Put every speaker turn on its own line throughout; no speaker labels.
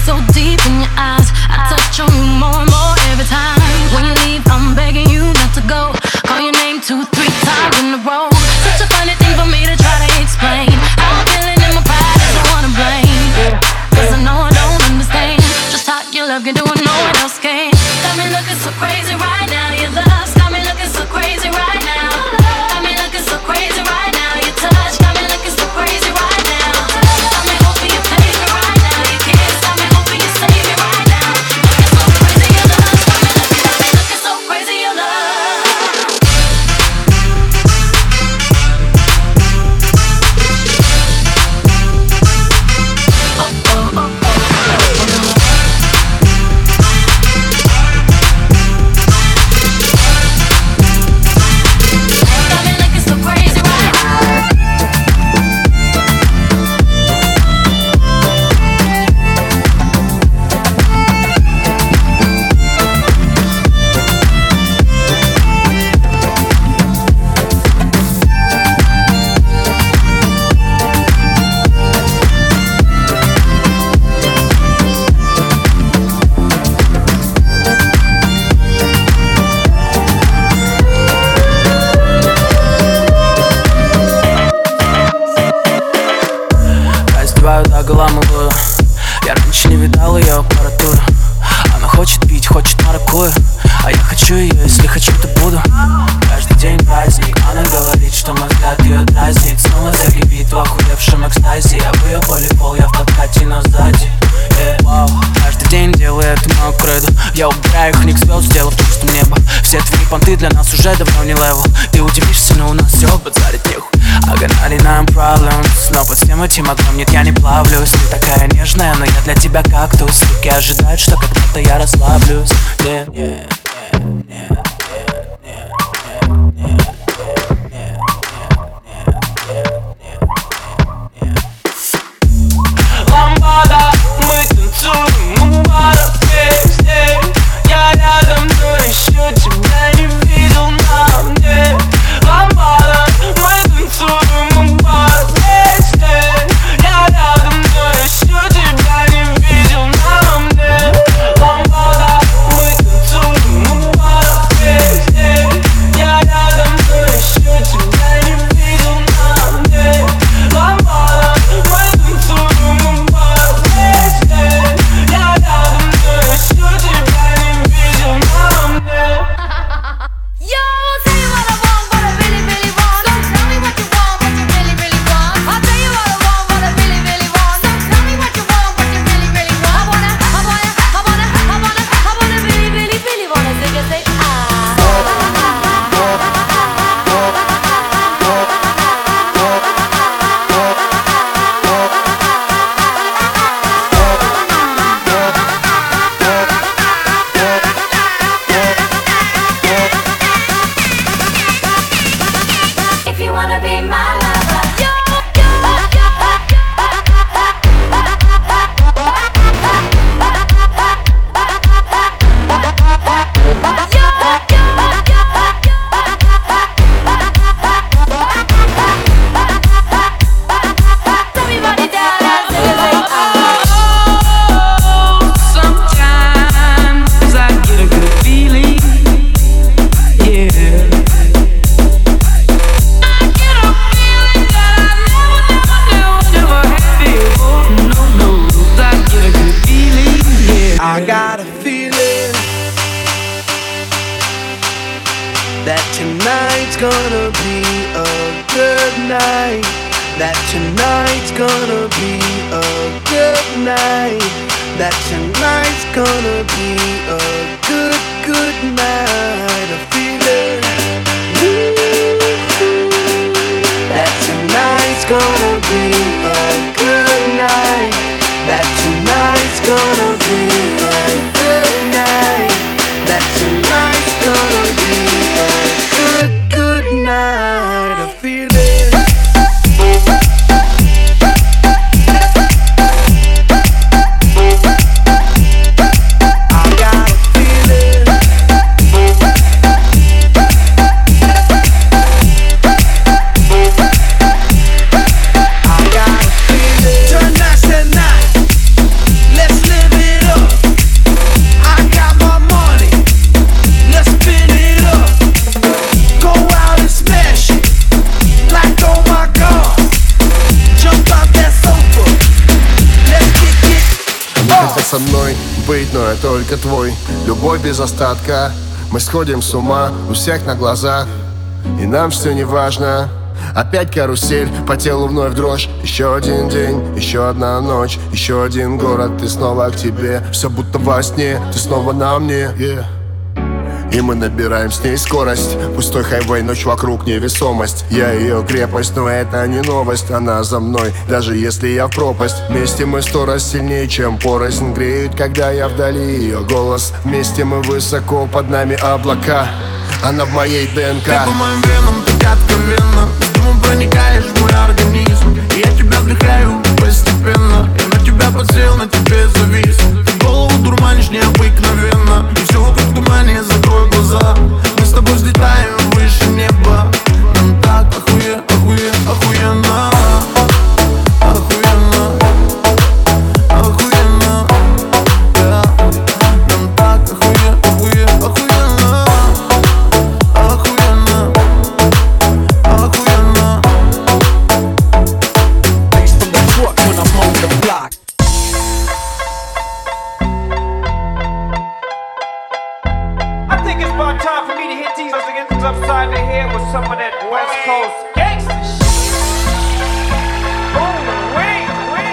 so deep in your eyes. I touch on you more and more every time. When you leave, I'm begging you not to go. Call your name 2-3 times in a row. Such a funny thing for me to try to explain. How I'm feeling in my pride is the one to blame. Cause I know I don't understand just how your love can do what no one else can. Got me looking so crazy right now. Your love's got me looking so crazy right now. Got me looking so crazy right now. Your touch got me looking so crazy right now. Got me hoping you fade me right now. Your kiss got me hoping you save me right now. Looking so crazy your love. Got me looking so crazy your love.
Галамовую. Я раньше не видал ее аппаратуру. Она хочет пить, хочет маракую. А я хочу ее, если хочу, то буду. Каждый день праздник. Она говорит, что мой взгляд ее дразнит. Снова закипит в охуевшем экстазе. Я в ее волейбол, я в подкате, но сзади. Каждый день делаю это мою кредо. Я убираю их ник звезд, сделав чистым небо. Все твои понты для нас уже давно не левел. Ты удивишься, но у нас все базарит нехуй. I got 99 problems, но под всем этим огнем нет, я не плавлюсь. Ты такая нежная, но я для тебя кактус. Руки ожидают, что когда-то я расслаблюсь. Нет, нет, нет, нет.
Ламбада, мы танцуем у бара весь день. Я рядом, но еще тебя не видел на мне. Ламбада, мы танцуем у бара весь день. Я рядом, но еще тебя не видел на мне. Ламбада, мы танцуем у бара весь день. Я рядом, но еще тебя не видел на мне. Ламбада, мы танцуем у бара весь день. Я рядом, но еще тебя не видел на мне.
Yo, tell you what I want, what I really, really want. So tell me what you want, what you really, really want. I'll tell you what I want, what I really, really want. So tell me what you want, what you really, really want. I wanna really, really, really wanna see you say if you wanna be my lover. Everybody down and say
Sometimes I get a good feeling, yeah. I get a feeling that I never had before. No, I get a good feeling, yeah.
I got a feeling that tonight's gonna be a good night. That tonight's gonna be a good night. That tonight's gonna be a good night. A feeling that tonight's gonna be a good night. That tonight's gonna be a good night. That tonight's gonna be a good night. A feeling. I got a feeling. I got a feeling.
со мной быть, но я только твой. Любовь без остатка, мы сходим с ума у всех на глазах, и нам все не важно. Опять карусель, по телу вновь дрожь. Еще один день, еще одна ночь, еще один город, ты снова к тебе. Все будто во сне, ты снова на мне, yeah. И мы набираем с ней скорость. Пустой хайвей, ночь вокруг, невесомость. Я ее крепость, но это не новость. Она за мной, даже если я в пропасть. Вместе мы 100 раз сильнее, чем порознь. Греют, когда я вдали, ее голос. Вместе мы высоко, под нами облака. Она в моей ДНК.
Ты по моим венам, так откровенно. С дымом проникаешь в мой организм, и я тебя вдыхаю постепенно. Я на тебя подсел, на тебе завис. Ты голову дурманишь необыкновенно. И все вокруг в тумане, закрой глаза. Мы с тобой взлетаем выше неба. Нам так охуенно. Охуенно, да. Нам так охуенно.
Time for me to hit these upside the head with some of that West Coast gangsta shit. Oh, wait.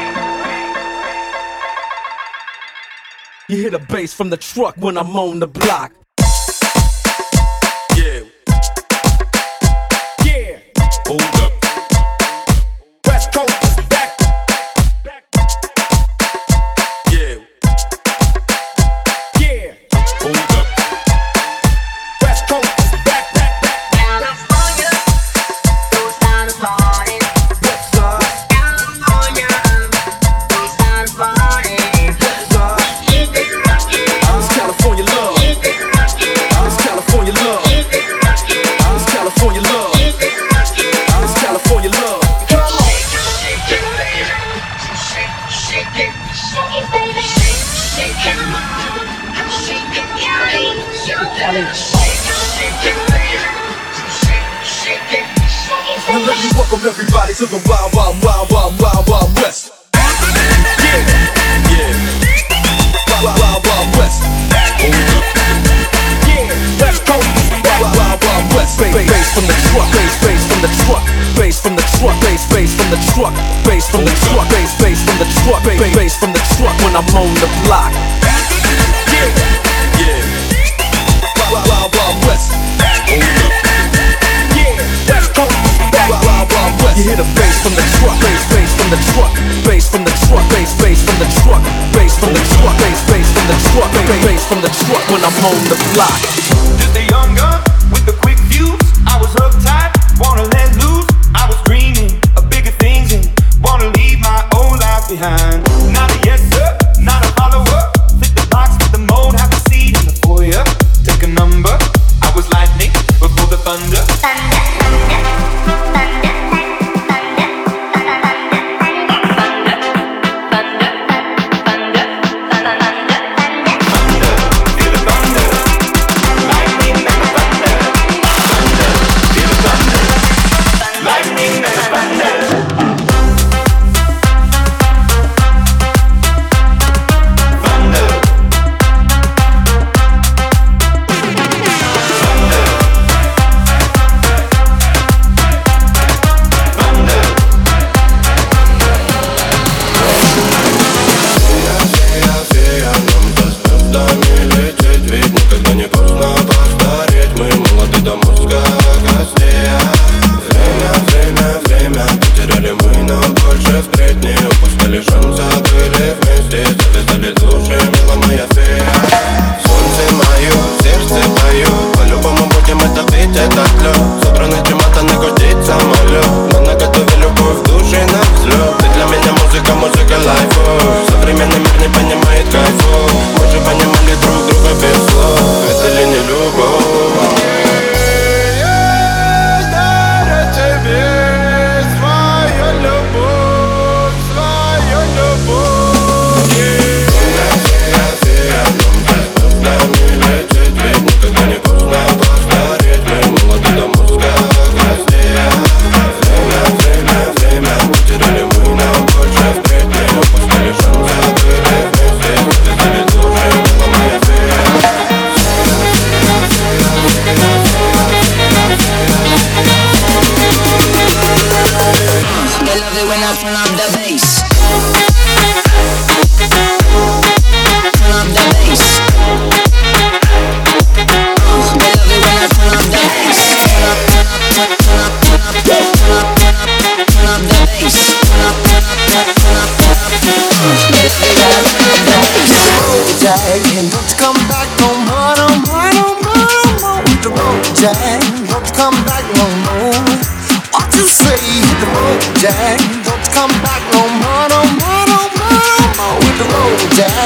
You hear the bass from the truck when I'm on the block. Yeah. Hold up. West Coast is back. Yeah. Hold up. West Coast is back.
California, don't start a party.
West side.
California, don't start a party. Keep it rockin',
It's California love.
keep it rockin',
It's California love.
keep it rockin',
It's California love.
keep it rockin'.
It's California love.
Come on, shake it, baby. Shake it, shake it, baby. Shake it, shake it, Cali. Shake it, shake it, baby. Shake it,
Now let me welcome everybody to the wild, wild, wild, wild, wild, wild west. Yeah. Wild, wild, wild west. West Coast. Wild, wild, wild west. Bass from the truck. Bass from the truck. Bass from the truck. Bass from the truck. Bass from the truck. Bass from the truck. Bass from the truck when I'm on the block. Yeah. Wild, wild, wild west. West Coast. Wild, wild, wild west. You hear the bass from the truck. Bass from the truck. Bass from the truck. Bass from the truck. Bass from the truck. Bass from the truck. Bass from the truck when I'm on the block.
Just a young gun with a quick fuse. I was uptight, wanna let loose. I was dreaming of bigger things and wanna leave my old life behind. Not a yes sir, not a follower. Fit the box, fit the mold, have a seat in the foyer. Take a number. I was lightning before the thunder. Feel the thunder. Lightning and the thunder. Feel the thunder. Lightning and the thunder.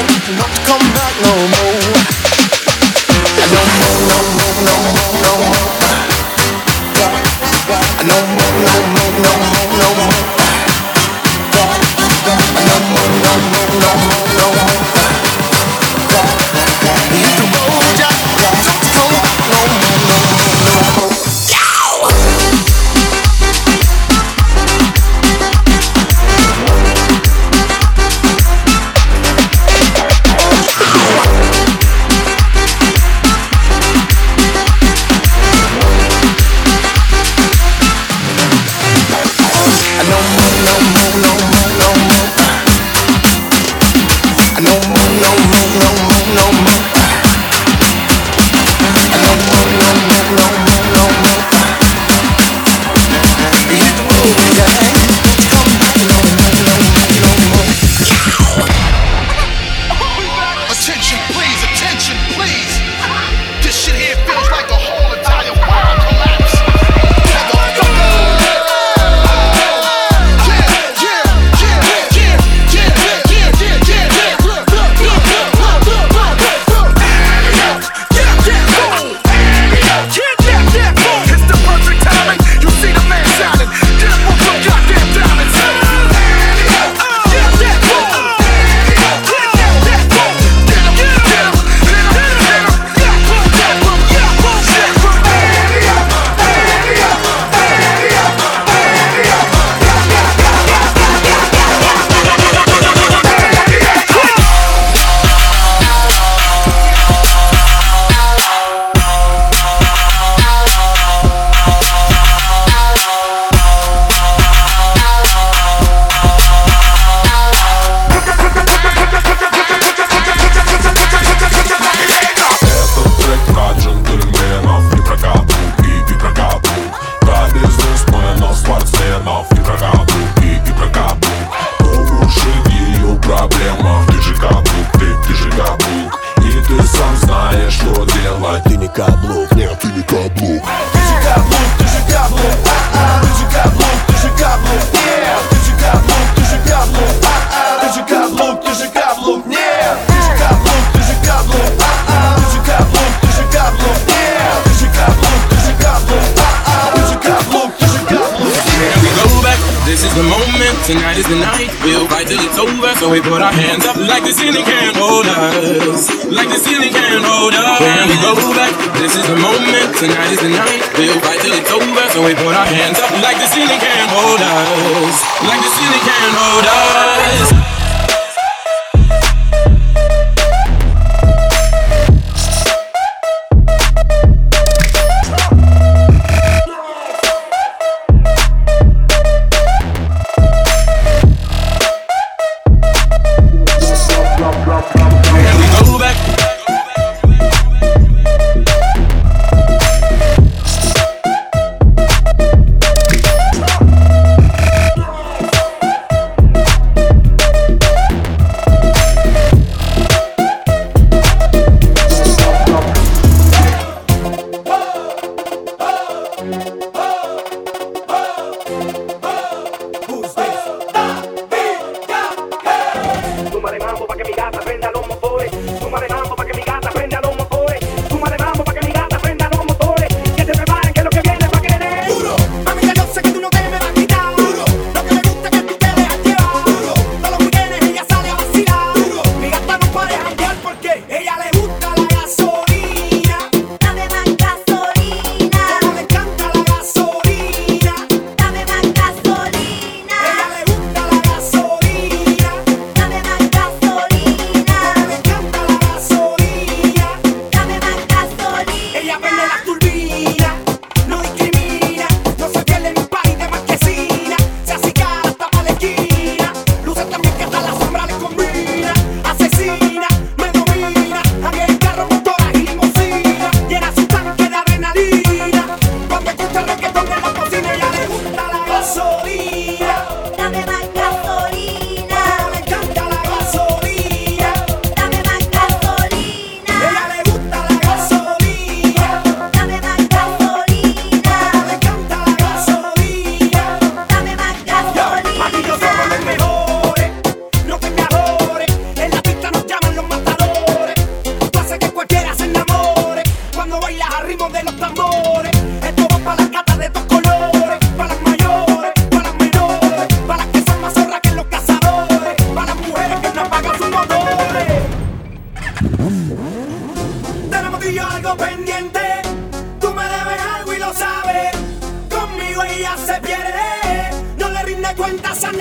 not to come back no more. No more, no more, no more, no more. No more, no more, no more, no more. No more, no more, no more, no more. Hit the road, Jack, not to come back no more, no more, no more.
Tonight is the night, we'll fight till it's over. So we put our hands up like the ceiling can't hold us. Like the ceiling can't hold us. When we go back, this is the moment. Tonight is the night, we'll fight till it's over. So we put our hands up like the ceiling can't hold us. Like the ceiling can't hold us.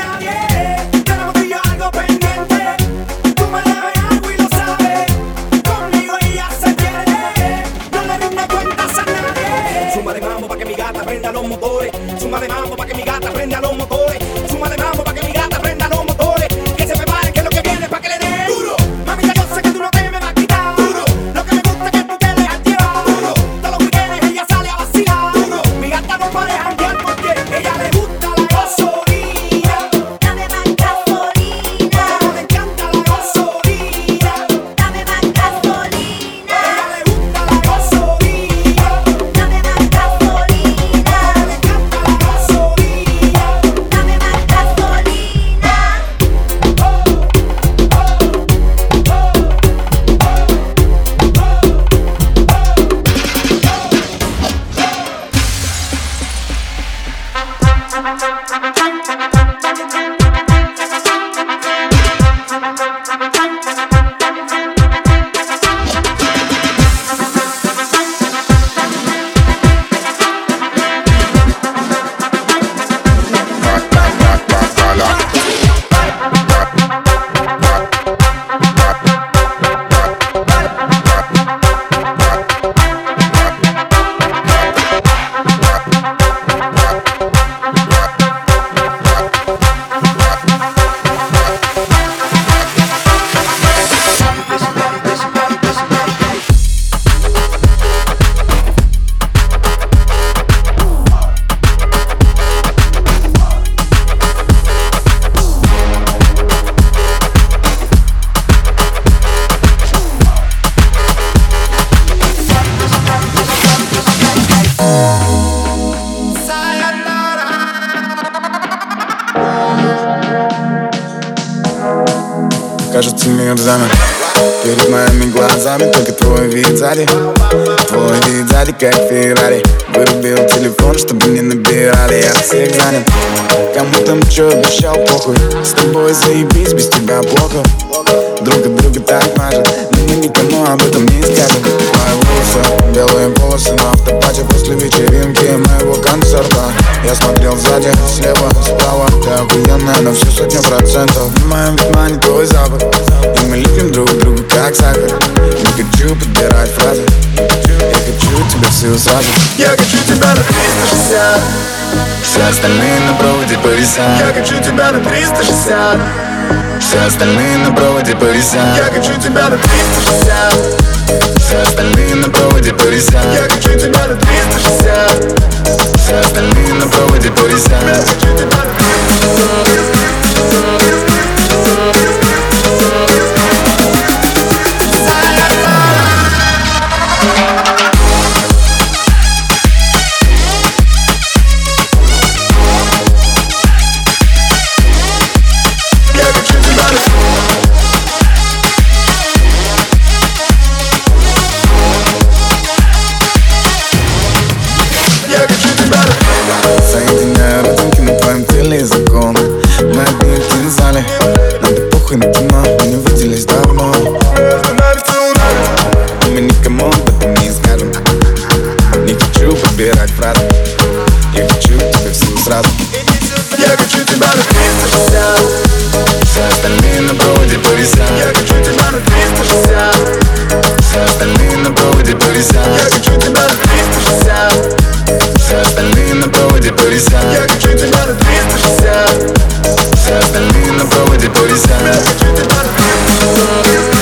Кажется, мир замер перед моими глазами, только твой вид сзади. Твой вид сзади, как Феррари. Вырубил телефон, чтобы не набирали. Я всех занят, кому там чё обещал, похуй. С тобой заебись, без тебя плохо. Друг от друга так мажет, но мы никому об этом не скажем. Мои волосы, белые волосы на автопате после вечеринки моего концерта. Я смотрел сзади, слева, справа. Ты охуенная на всю 100%. В моем внимании твой запах, и мы липнем друг к другу как сахар. Не хочу подбирать фразы, я хочу тебя всю сразу. Я хочу тебя на 360, все остальные на проводе по весам. Я хочу тебя на 360, все остальные на проводе по весам. Я хочу тебя на 360, все остальные на проводе по весам. Я хочу тебя на 360, все остальные на проводе по весам. Я хочу тебя на 360. Соединяю родинки на твоем теле и закон. Мы одни в кинозале, нам так похуй на кино, мы не виделись давно. И мы никому об этом не скажем. Не хочу подбирать фразы, я хочу тебя всю сразу. Я хочу тебя на 360, все остальные на проводе по весам. Я хочу тебя на 360, все остальные на проводе по весам. Я хочу тебя на 360, все остальные на проводе по весам. Я хочу тебя на 360, все остальные на проводе по весам. Я хочу тебя на 360.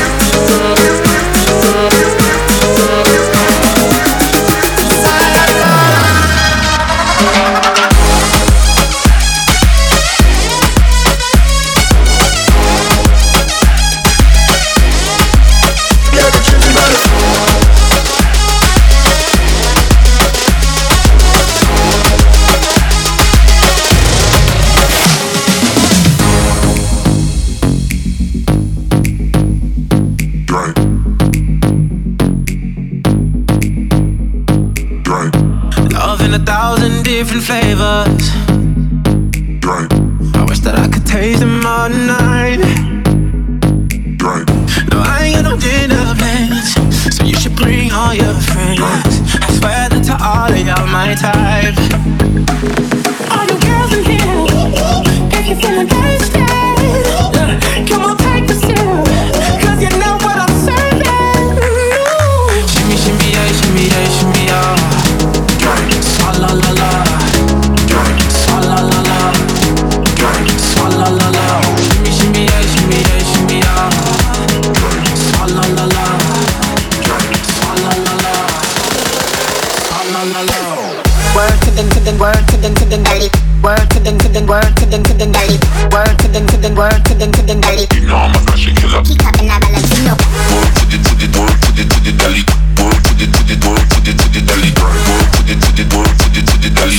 Different flavors. I wish that I could taste them all tonight. No, I ain't got no dinner plans, so you should bring all your friends. I swear that to all of y'all my type.
All you girls in here, if you feeling
word to the dali, word to the dali.
You know I'm a fashion killer.
Keep up in that Valentino.
Word to the dali. Word to the dali. Word to the dali.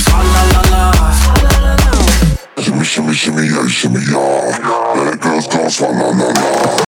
Shimmy, shimmy, shimmy, yeah, shimmy, yeah. Let it girls go, swalla, la, la.